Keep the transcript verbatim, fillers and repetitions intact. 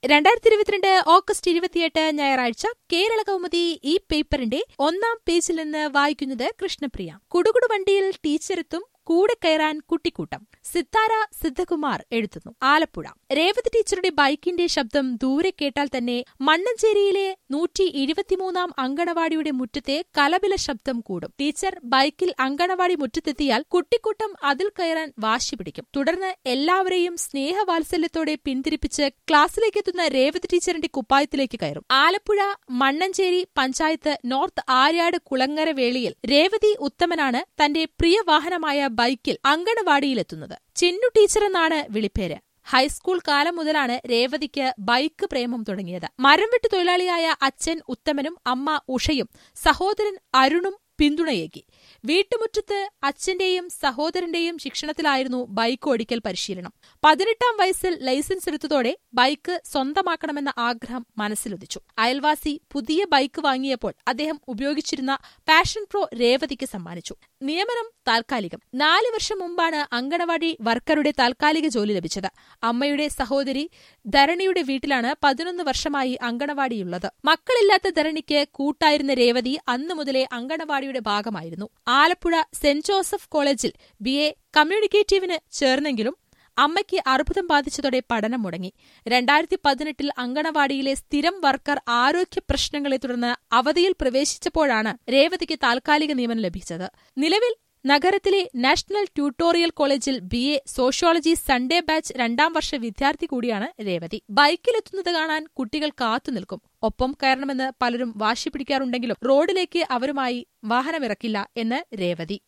രണ്ടായിരത്തി ഇരുപത്തിരണ്ട് ഓഗസ്റ്റ് ഇരുപത്തിയെട്ട് ഞായറാഴ്ച കേരള കൗമുദി ഈ പേപ്പറിന്റെ ഒന്നാം പേജിൽ നിന്ന് വായിക്കുന്നത് കൃഷ്ണപ്രിയ. കുടുകുടു വണ്ടിയിൽ ടീച്ചറെത്തും, കൂടെ കയറാൻ കുട്ടിക്കൂട്ടം. സിത്താര സിദ്ധകുമാർ എഴുതുന്നു. ആലപ്പുഴ. രേവതി ടീച്ചറുടെ ബൈക്കിന്റെ ശബ്ദം ദൂരെ കേട്ടാൽ തന്നെ മണ്ണഞ്ചേരിയിലെ നൂറ്റി ഇരുപത്തിമൂന്നാം അങ്കണവാടിയുടെ മുറ്റത്തെ കലപില ശബ്ദം കൂടും. ടീച്ചർ ബൈക്കിൽ അങ്കണവാടി മുറ്റത്തെത്തിയാൽ കുട്ടിക്കൂട്ടം അതിൽ കയറാൻ വാശി പിടിക്കും. തുടർന്ന് എല്ലാവരെയും സ്നേഹവാത്സല്യത്തോടെ പിന്തിരിപ്പിച്ച് ക്ലാസ്സിലേക്കെത്തുന്ന രേവതി ടീച്ചറിന്റെ കുപ്പായത്തിലേക്ക് കയറും. ആലപ്പുഴ മണ്ണഞ്ചേരി പഞ്ചായത്ത് നോർത്ത് ആര്യാട് കുളങ്ങര വേളിയിൽ രേവതി ഉത്തമനാണ് തന്റെ പ്രിയ വാഹനമായ ബൈക്കിൽ അങ്കണവാടിയിലെത്തുന്നത്. ചിന്നു ടീച്ചറെന്നാണ് വിളിപ്പേര്. ഹൈസ്കൂൾ കാലം മുതലാണ് രേവതിക്ക് ബൈക്ക് പ്രേമം തുടങ്ങിയത്. മരംവെട്ട് തൊഴിലാളിയായ അച്ഛൻ ഉത്തമനും അമ്മ ഉഷയും സഹോദരൻ അരുണും പിന്തുണയേകി. വീട്ടുമുറ്റത്ത് അച്ഛന്റെയും സഹോദരന്റെയും ശിക്ഷണത്തിലായിരുന്നു ബൈക്ക് ഓടിക്കൽ പരിശീലനം. പതിനെട്ടാം വയസ്സിൽ ലൈസൻസ് എടുത്തതോടെ ബൈക്ക് സ്വന്തമാക്കണമെന്ന ആഗ്രഹം മനസ്സിലുദിച്ചു. അയൽവാസി പുതിയ ബൈക്ക് വാങ്ങിയപ്പോൾ അദ്ദേഹം ഉപയോഗിച്ചിരുന്ന പാഷൻ പ്രോ രേവതിക്ക് സമ്മാനിച്ചു. നിയമനം താൽക്കാലികം. നാല് വർഷം മുമ്പാണ് അങ്കണവാടി വർക്കറുടെ താൽക്കാലിക ജോലി ലഭിച്ചത്. അമ്മയുടെ സഹോദരി ധരണിയുടെ വീട്ടിലാണ് പതിനൊന്ന് വർഷമായി അങ്കണവാടിയുള്ളത്. മക്കളില്ലാത്ത ധരണിക്ക് കൂട്ടായിരുന്ന രേവതി അന്നു മുതലേ അങ്കണവാടിയുടെ ഭാഗമായിരുന്നു. ആലപ്പുഴ സെന്റ് ജോസഫ് കോളേജിൽ ബി എ കമ്മ്യൂണിക്കേറ്റീവിന് ചേർന്നെങ്കിലും അമ്മയ്ക്ക് അർബുദം ബാധിച്ചതോടെ പഠനം മുടങ്ങി. രണ്ടായിരത്തി പതിനെട്ടിൽ അങ്കണവാടിയിലെ സ്ഥിരം വർക്കർ ആരോഗ്യ പ്രശ്നങ്ങളെ തുടർന്ന് അവധിയിൽ പ്രവേശിച്ചപ്പോഴാണ് രേവതിക്ക് താൽക്കാലിക നിയമനം ലഭിച്ചത്. നിലവിൽ നഗരത്തിലെ നാഷണൽ ട്യൂട്ടോറിയൽ കോളേജിൽ B A sociology Sunday batch രണ്ടാം വർഷ വിദ്യാർത്ഥി കൂടിയാണ് രേവതി. ബൈക്കിലെത്തുന്നത് കാണാൻ കുട്ടികൾ കാത്തുനിൽക്കും. ഒപ്പം കയറണമെന്ന് പലരും വാശി പിടിക്കാറുണ്ടെങ്കിലും റോഡിലേക്ക് അവരുമായി വാഹനമിറക്കില്ല എന്ന് രേവതി.